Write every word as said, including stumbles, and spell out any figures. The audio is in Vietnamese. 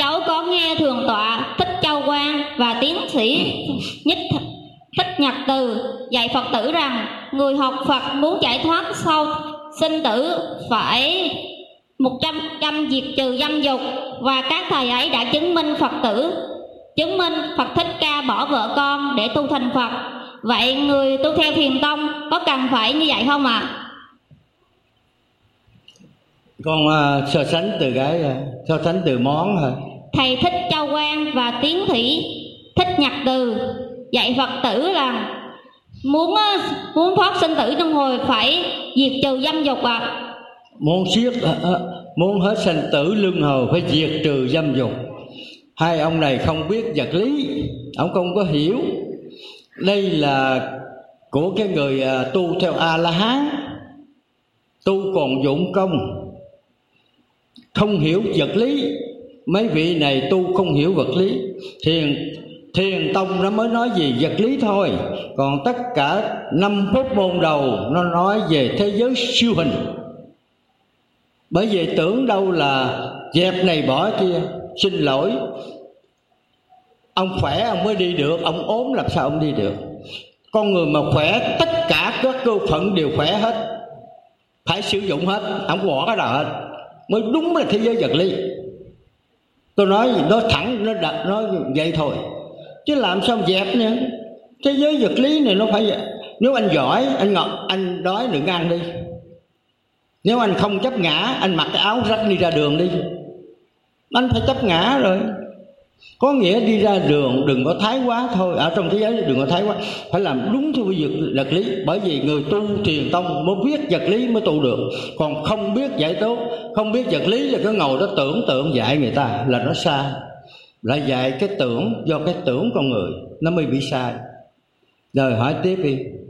cháu có nghe Thượng tọa Thích Châu Quang và tiến sĩ Nhất Thích Nhật Từ dạy Phật tử rằng người học Phật muốn giải thoát sau sinh tử phải một trăm phần trăm diệt trừ dâm dục, và các thầy ấy đã chứng minh Phật tử chứng minh Phật Thích Ca bỏ vợ con để tu thành Phật. Vậy người tu theo Thiền tông có cần phải như vậy không ạ? À? Con uh, so sánh từ cái uh, so sánh từ món hả? Thầy Thích Châu Quang và tiến sĩ Thích Nhật Từ dạy Phật tử là muốn uh, muốn thoát sinh tử luân hồi phải diệt trừ dâm dục ạ. À. Muốn siết uh, muốn hết sinh tử luân hồi phải diệt trừ dâm dục. Hai ông này không biết vật lý, ông không có hiểu. Đây là của cái người uh, tu theo A La Hán, tu còn dụng công, không hiểu vật lý. Mấy vị này tu không hiểu vật lý. Thiền Thiền tông nó mới nói gì vật lý thôi, còn tất cả năm pháp môn đầu nó nói về thế giới siêu hình. Bởi vì tưởng đâu là dẹp này bỏ kia. Xin lỗi, ông khỏe ông mới đi được, ông ốm làm sao ông đi được? Con người mà khỏe tất cả các cơ phận đều khỏe hết, phải sử dụng hết, không bỏ cái nào hết, mới đúng là thế giới vật lý. Tôi nói nói thẳng, nó đặt nói vậy thôi, chứ làm sao dẹp nữa. Thế giới vật lý này nó phải vậy. Nếu anh giỏi, anh ngọt, anh đói đừng ăn đi. Nếu anh không chấp ngã, anh mặc cái áo rách đi ra đường đi. Anh phải chấp ngã rồi. Có nghĩa đi ra đường đừng có thái quá thôi. Ở trong thế giới đừng có thái quá, phải làm đúng theo vật lý. Bởi vì người tu Thiền tông mới biết vật lý mới tu được. Còn không biết giải tốt, không biết vật lý là cứ ngồi đó tưởng tượng dạy người ta là nó sai. Lại dạy cái tưởng, do cái tưởng con người nó mới bị sai. Rồi hỏi tiếp đi.